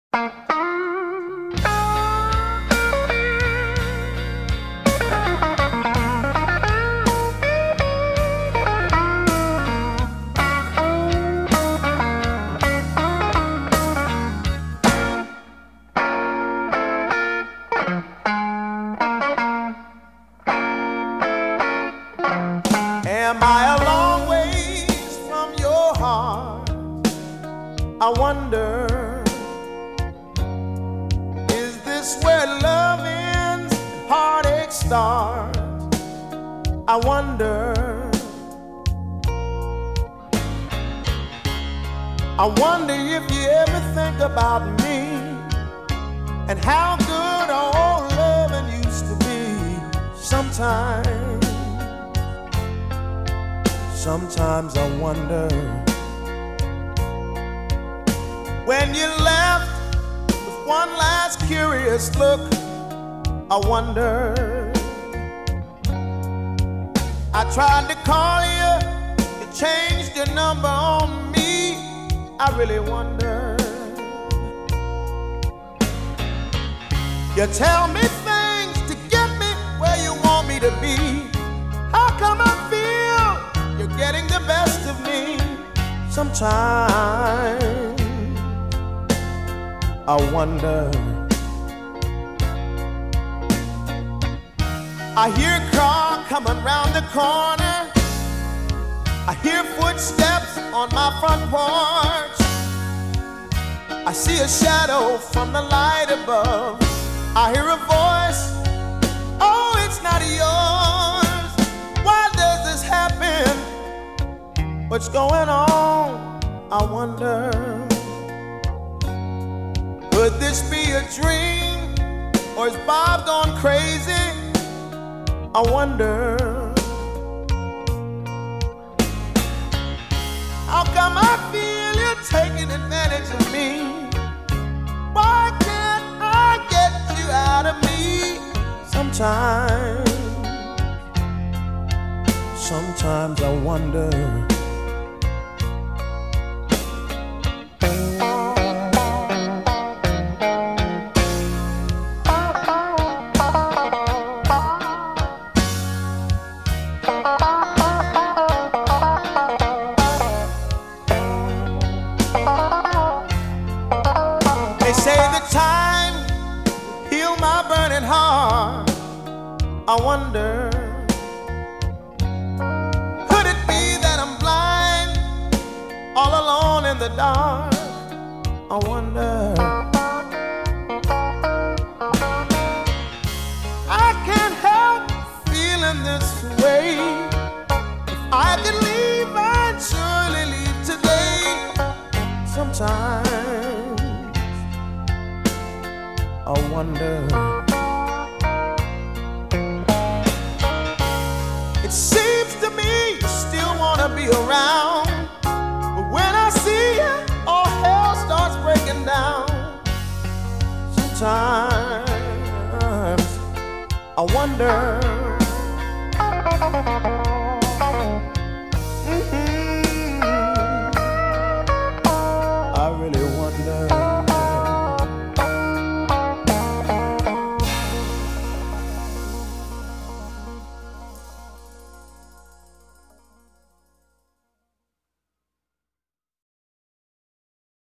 Am I a long ways from your heart? I wonder, is this where love ends and heartache starts? I wonder, if you ever think about me and how good old loving used to be. Sometimes I wonder, when you left with one last curious look, I wonder. I tried to call you, you changed your number on me. I really wonder. You tell me things to get me where you want me to be. How come I feel you're getting the best of me? Sometimes I wonder. I hear a car coming round the corner. I hear footsteps on my front porch. I see a shadow from the light above. I hear a voice, oh, it's not yours. Why does this happen? What's going on? I wonder. Could this be a dream, or is Bob gone crazy? I wonder. How come I feel you're taking advantage of me? Why can't I get you out of me? Sometimes I wonder. They say that time will heal my burning heart. I wonder, could it be that I'm blind, all alone in the dark? I wonder. I can't help feeling this way. If I could leave, I'd surely leave today. Sometimes I wonder. It seems to me you still wanna be around, but when I see you, all hell starts breaking down. Sometimes I wonder.